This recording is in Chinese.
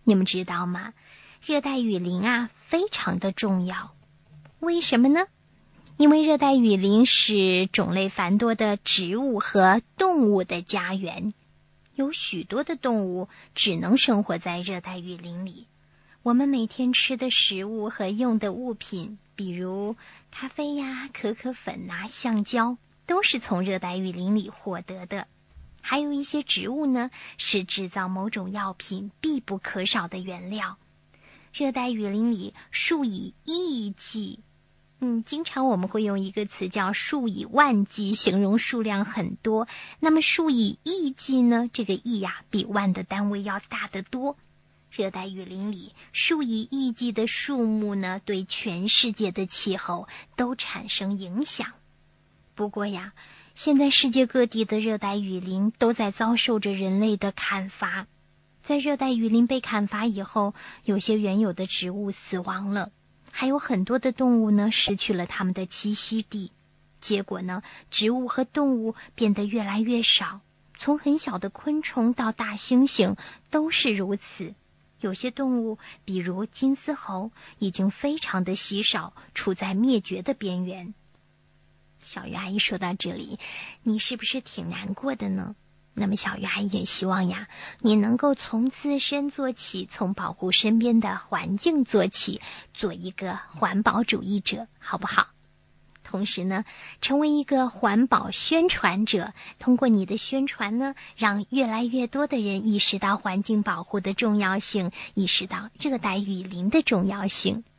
你们知道吗？热带雨林啊，非常的重要。为什么呢？因为热带雨林是种类繁多的植物和动物的家园，有许多的动物只能生活在热带雨林里。我们每天吃的食物和用的物品，比如咖啡呀、可可粉啊、橡胶，都是从热带雨林里获得的。还有一些植物呢，是制造某种药品必不可少的原料。热带雨林里数以亿计，经常我们会用一个词叫数以万计，形容数量很多。那么数以亿计呢？这个亿呀，比万的单位要大得多。热带雨林里数以亿计的树木呢，对全世界的气候都产生影响。不过呀，现在世界各地的热带雨林都在遭受着人类的砍伐。在热带雨林被砍伐以后，有些原有的植物死亡了，还有很多的动物呢失去了它们的栖息地。结果呢，植物和动物变得越来越少，从很小的昆虫到大猩猩都是如此。有些动物，比如金丝猴，已经非常的稀少，处在灭绝的边缘。小鱼阿姨说到这里，你是不是挺难过的呢？那么小鱼阿姨也希望呀，你能够从自身做起，从保护身边的环境做起，做一个环保主义者，好不好？同时呢，成为一个环保宣传者，通过你的宣传呢，让越来越多的人意识到环境保护的重要性，意识到热带雨林的重要性。